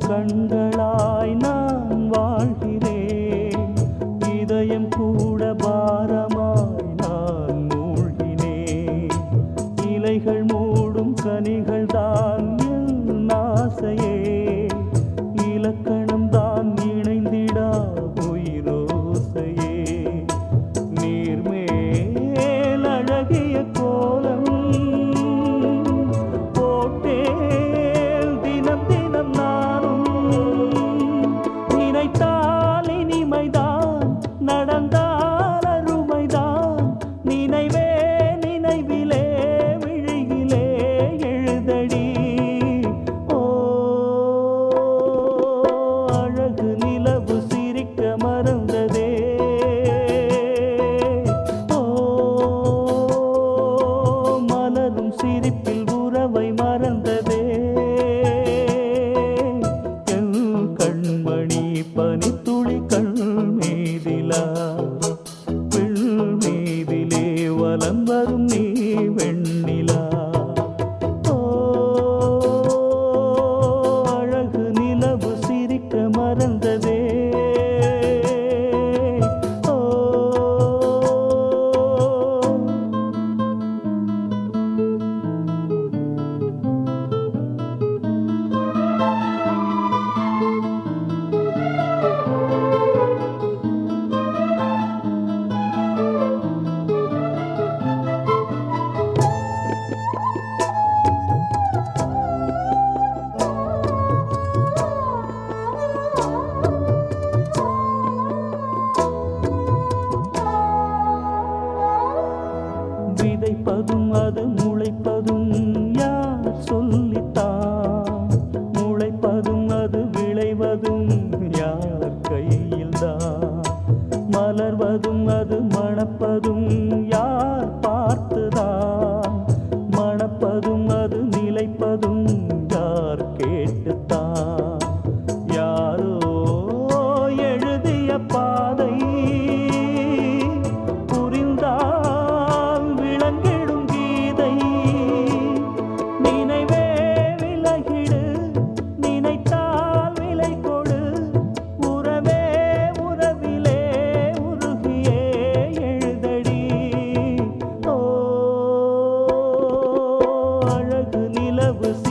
கண்களாய் நான் வாழ்கிறேன். இதயம் கூட பாரமாய் நான் மூழ்கினேன். இலைகள் மூடும் கனிகள் தான் என் ஆசையே. இலக்கணம் தான் இணைந்திடா உயிரோசையே. நீர்மேல் அழகிய கோலம் போட்டேன் தினம் தினம் நானும். நினைத்தால் இனிமைதான், நடந்தால் அருமைதான். நினைவே நினைவிலே விழியிலே எழுதடி. ஓ அழகு நிலவு சிரிக்க மறந்ததே. ஓ மலரும் சிரிப்பில் உறவை மறந்ததே. என் கண்மணி பனித்துளி கண் மீதிலா. பெண் மீதிலே வலம் வரும் நீ வெண்ணிலா. ஓ அழகு நிலவு சிரிக்க மறந்ததே. ஓ விதைப்பதும் அது முளைப்பதும் யார் சொல்லித்தான். முளைப்பதும் அது விளைவதும் யார் கையில்தான். மலர்வதும் அது மணப்பதும் யார் பார்த்துதான். மணப்பதும் அது நிலைப்பதும் யார் கேட்டுத்தான். யாரோ எழுதிய பாதை புரிந்தால் விளங்கிடும் கீதை. நினைவே விலகிடு, நினைத்தால் விலை கொடு. உறவே உறவிலே உருகியே எழுதடி. ஓ அழகு நிலவு